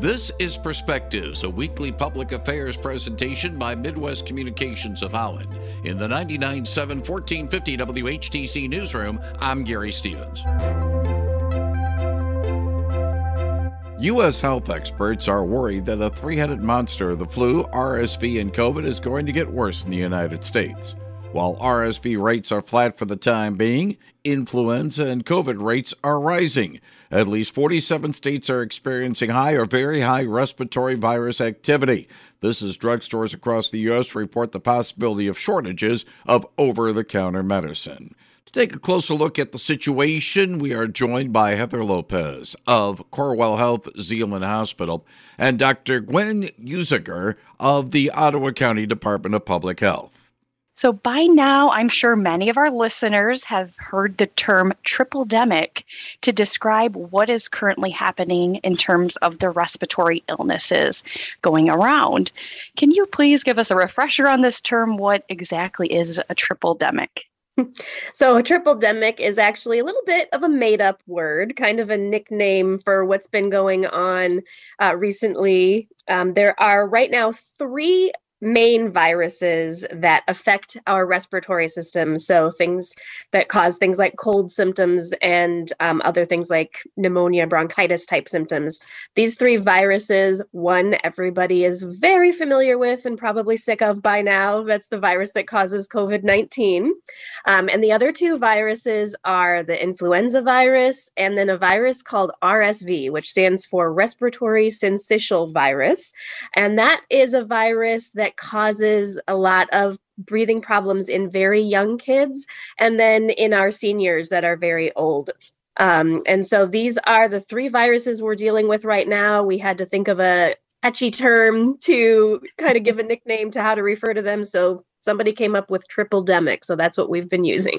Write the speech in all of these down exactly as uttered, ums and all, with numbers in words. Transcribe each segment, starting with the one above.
This is Perspectives, a weekly public affairs presentation by Midwest Communications of Holland. In the ninety-nine point seven fourteen fifty W H T C newsroom, I'm Gary Stevens. U S health experts are worried that a three-headed monster, the flu, R S V, and COVID, is going to get worse in the United States. While R S V rates are flat for the time being, influenza and COVID rates are rising. At least forty-seven states are experiencing high or very high respiratory virus activity. This is drugstores across the U S report the possibility of shortages of over-the-counter medicine. To take a closer look at the situation, we are joined by Heather Lopez of Corewell Health Zeeland Hospital and Doctor Gwen Uziger of the Ottawa County Department of Public Health. So by now, I'm sure many of our listeners have heard the term triple-demic to describe what is currently happening in terms of the respiratory illnesses going around. Can you please give us a refresher on this term? What exactly is a triple-demic? So a triple-demic is actually a little bit of a made-up word, kind of a nickname for what's been going on uh, recently. Um, there are right now three main viruses that affect our respiratory system. So things that cause things like cold symptoms and um, other things like pneumonia, bronchitis type symptoms. These three viruses, one everybody is very familiar with and probably sick of by now. That's the virus that causes COVID nineteen. Um, and the other two viruses are the influenza virus and then a virus called R S V, which stands for respiratory syncytial virus. And that is a virus that causes a lot of breathing problems in very young kids and then in our seniors that are very old. Um, and so these are the three viruses we're dealing with right now. We had to think of a catchy term to kind of give a nickname to how to refer to them. So somebody came up with triple-demic. So that's what we've been using.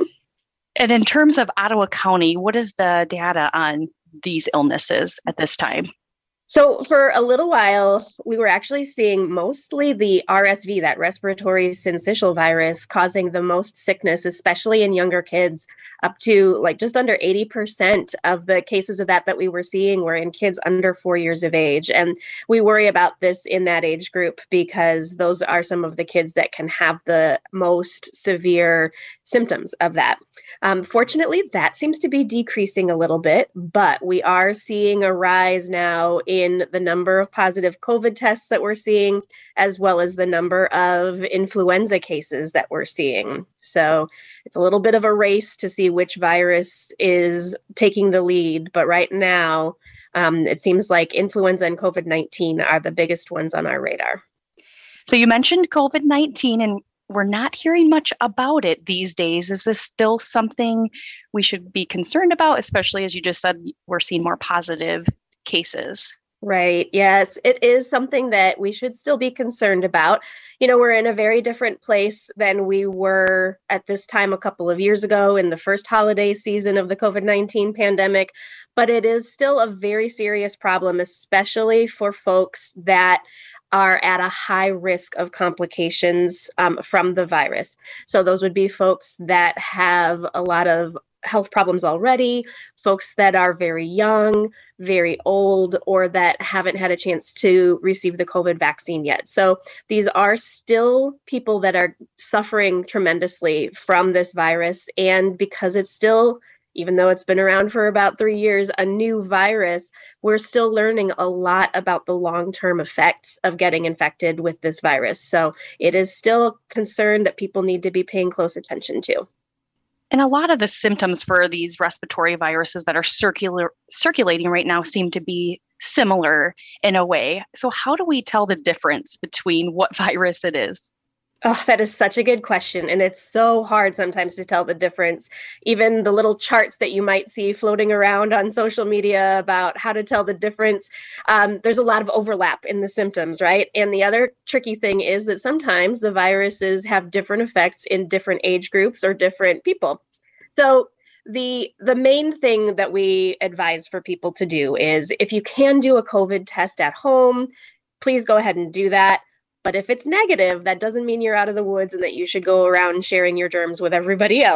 And in terms of Ottawa County, what is the data on these illnesses at this time? So for a little while, we were actually seeing mostly the R S V, that respiratory syncytial virus, causing the most sickness, especially in younger kids. Up to like just under eighty percent of the cases of that that we were seeing were in kids under four years of age. And we worry about this in that age group because those are some of the kids that can have the most severe symptoms of that. Um, fortunately, that seems to be decreasing a little bit, but we are seeing a rise now in the number of positive COVID tests that we're seeing, as well as the number of influenza cases that we're seeing. So it's a little bit of a race to see which virus is taking the lead. But right now, um, it seems like influenza and COVID nineteen are the biggest ones on our radar. So you mentioned COVID nineteen, and we're not hearing much about it these days. Is this still something we should be concerned about, especially as you just said, we're seeing more positive cases? Right. Yes, it is something that we should still be concerned about. You know, we're in a very different place than we were at this time a couple of years ago in the first holiday season of the COVID nineteen pandemic, but it is still a very serious problem, especially for folks that are at a high risk of complications um, from the virus. So those would be folks that have a lot of health problems already, folks that are very young, very old, or that haven't had a chance to receive the COVID vaccine yet. So these are still people that are suffering tremendously from this virus. And because it's still, even though it's been around for about three years, a new virus, we're still learning a lot about the long-term effects of getting infected with this virus. So it is still a concern that people need to be paying close attention to. And a lot of the symptoms for these respiratory viruses that are circular, circulating right now seem to be similar in a way. So how do we tell the difference between what virus it is? Oh, that is such a good question. And it's so hard sometimes to tell the difference. Even the little charts that you might see floating around on social media about how to tell the difference, um, there's a lot of overlap in the symptoms, right? And the other tricky thing is that sometimes the viruses have different effects in different age groups or different people. So the the main thing that we advise for people to do is if you can do a COVID test at home, please go ahead and do that. But if it's negative, that doesn't mean you're out of the woods and that you should go around sharing your germs with everybody else.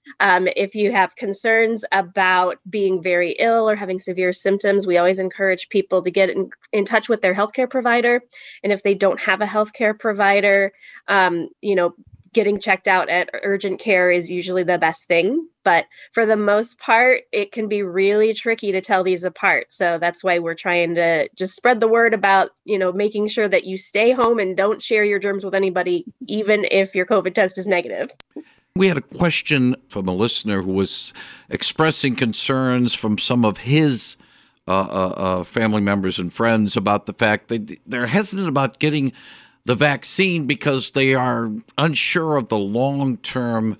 Um, if you have concerns about being very ill or having severe symptoms, we always encourage people to get in, in touch with their healthcare provider. And if they don't have a healthcare provider, um, you know, getting checked out at urgent care is usually the best thing. But for the most part, it can be really tricky to tell these apart. So that's why we're trying to just spread the word about, you know, making sure that you stay home and don't share your germs with anybody, even if your COVID test is negative. We had a question from a listener who was expressing concerns from some of his uh, uh, uh, family members and friends about the fact that they're hesitant about getting the vaccine because they are unsure of the long-term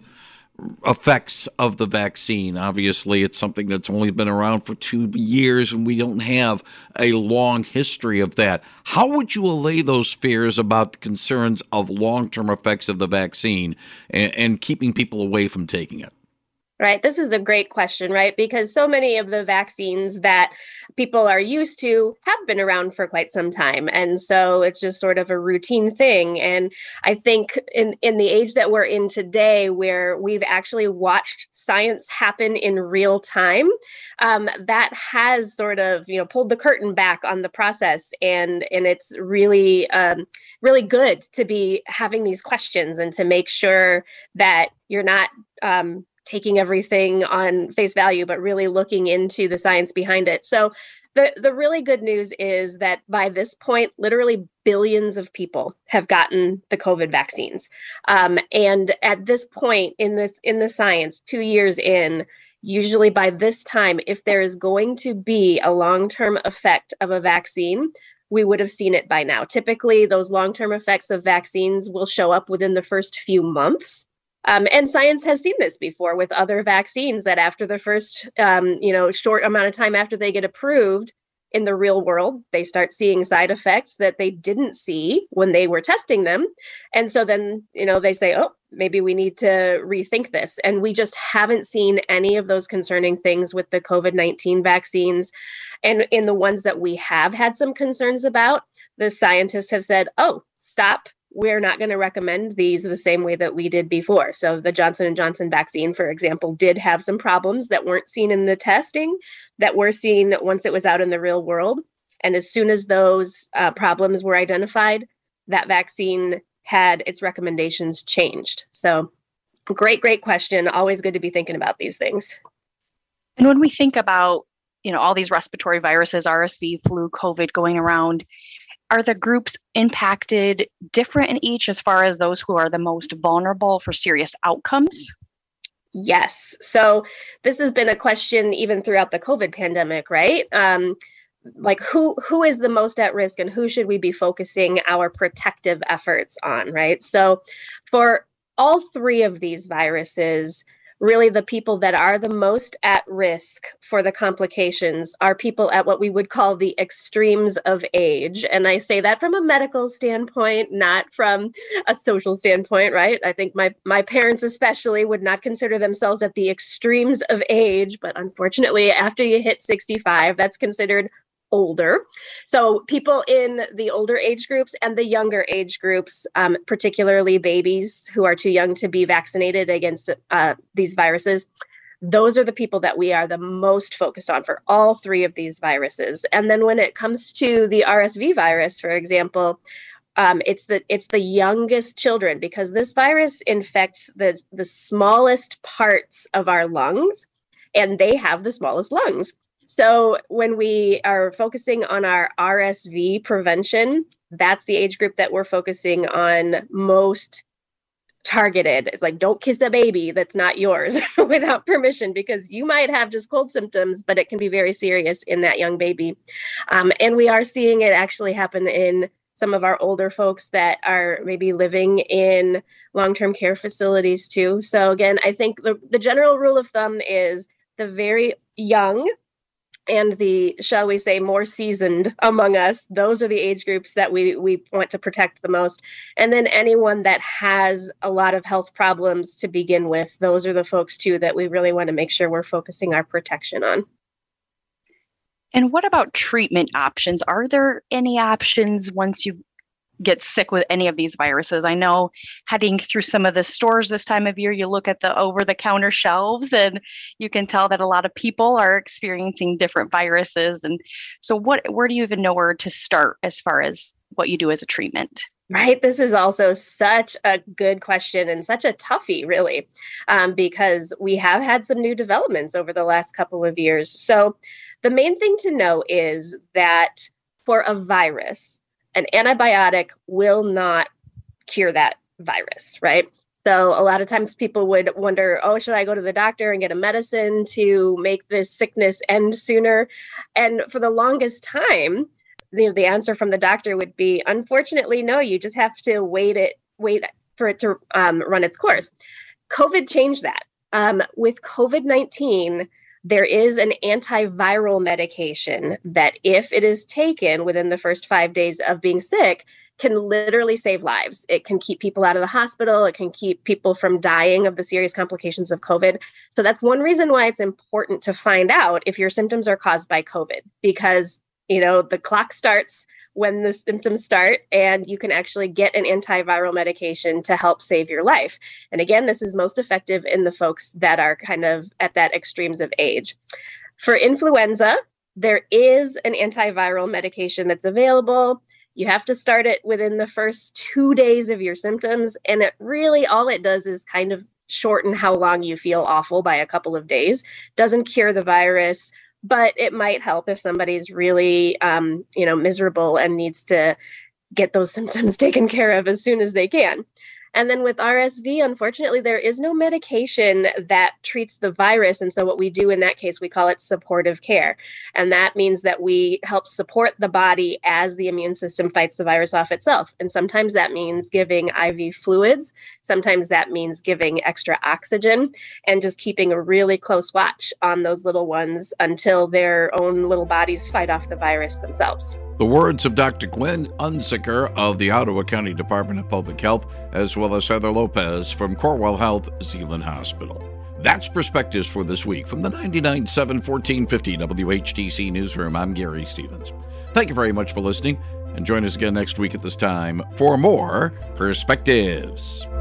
effects of the vaccine. Obviously, it's something that's only been around for two years, and we don't have a long history of that. How would you allay those fears about the concerns of long-term effects of the vaccine and, and keeping people away from taking it? Right. This is a great question, right? Because so many of the vaccines that people are used to have been around for quite some time. And so it's just sort of a routine thing. And I think in, in the age that we're in today, where we've actually watched science happen in real time, um, that has sort of, you know, pulled the curtain back on the process. And, and it's really, um, really good to be having these questions and to make sure that you're not, um, taking everything on face value, but really looking into the science behind it. So the, the really good news is that by this point, literally billions of people have gotten the COVID vaccines. Um, and at this point in this in the science, two years in, usually by this time, if there is going to be a long-term effect of a vaccine, we would have seen it by now. Typically, those long-term effects of vaccines will show up within the first few months. Um, and science has seen this before with other vaccines, that after the first, um, you know, short amount of time after they get approved in the real world, they start seeing side effects that they didn't see when they were testing them. And so then, you know, they say, oh, maybe we need to rethink this. And we just haven't seen any of those concerning things with the COVID nineteen vaccines. And in the ones that we have had some concerns about, the scientists have said, oh, stop. We're not going to recommend these the same way that we did before. So the Johnson and Johnson vaccine, for example, did have some problems that weren't seen in the testing that were seen once it was out in the real world. And as soon as those uh, problems were identified, that vaccine had its recommendations changed. So great, great question. Always good to be thinking about these things. And when we think about, you know, all these respiratory viruses, R S V, flu, COVID going around, are the groups impacted different in each as far as those who are the most vulnerable for serious outcomes? Yes. So this has been a question even throughout the COVID pandemic, right? Um, like who who is the most at risk and who should we be focusing our protective efforts on, right? So for all three of these viruses, really the people that are the most at risk for the complications are people at what we would call the extremes of age. And I say that from a medical standpoint, not from a social standpoint, right? I think my, my parents especially would not consider themselves at the extremes of age, but unfortunately, after you hit sixty-five, that's considered older. So people in the older age groups and the younger age groups, um, particularly babies who are too young to be vaccinated against uh, these viruses, those are the people that we are the most focused on for all three of these viruses. And then when it comes to the R S V virus, for example, um, it's the it's the youngest children, because this virus infects the, the smallest parts of our lungs, and they have the smallest lungs. So when we are focusing on our R S V prevention, that's the age group that we're focusing on most targeted. It's like, don't kiss a baby that's not yours without permission, because you might have just cold symptoms, but it can be very serious in that young baby. Um, and we are seeing it actually happen in some of our older folks that are maybe living in long-term care facilities too. So again, I think the, the general rule of thumb is the very young and the, shall we say, more seasoned among us, those are the age groups that we, we want to protect the most. And then anyone that has a lot of health problems to begin with, those are the folks too that we really want to make sure we're focusing our protection on. And what about treatment options? Are there any options once you get sick with any of these viruses. I know heading through some of the stores this time of year, you look at the over-the-counter shelves and you can tell that a lot of people are experiencing different viruses. And so what, where do you even know where to start as far as what you do as a treatment? Right. This is also such a good question and such a toughie, really, um, because we have had some new developments over the last couple of years. So the main thing to know is that for a virus, an antibiotic will not cure that virus, right? So a lot of times people would wonder, oh, should I go to the doctor and get a medicine to make this sickness end sooner? And for the longest time, you know, the answer from the doctor would be, unfortunately, no, you just have to wait it, wait for it to um, run its course. COVID changed that. Um, with COVID nineteen, there is an antiviral medication that if it is taken within the first five days of being sick, can literally save lives. It can keep people out of the hospital. It can keep people from dying of the serious complications of COVID. So that's one reason why it's important to find out if your symptoms are caused by COVID, because, you know, the clock starts when the symptoms start, and you can actually get an antiviral medication to help save your life. And again, this is most effective in the folks that are kind of at that extremes of age. For influenza, there is an antiviral medication that's available. You have to start it within the first two days of your symptoms. And it really, all it does is kind of shorten how long you feel awful by a couple of days. Doesn't cure the virus, but it might help if somebody's really, um, you know, miserable and needs to get those symptoms taken care of as soon as they can. And then with R S V, unfortunately, there is no medication that treats the virus. And so what we do in that case, we call it supportive care. And that means that we help support the body as the immune system fights the virus off itself. And sometimes that means giving I V fluids. Sometimes that means giving extra oxygen and just keeping a really close watch on those little ones until their own little bodies fight off the virus themselves. The words of Doctor Gwen Unzicker of the Ottawa County Department of Public Health, as well as Heather Lopez from Corewell Health Zeeland Hospital. That's Perspectives for this week from the ninety-nine point seven fourteen fifty W H T C Newsroom. I'm Gary Stevens. Thank you very much for listening, and join us again next week at this time for more Perspectives.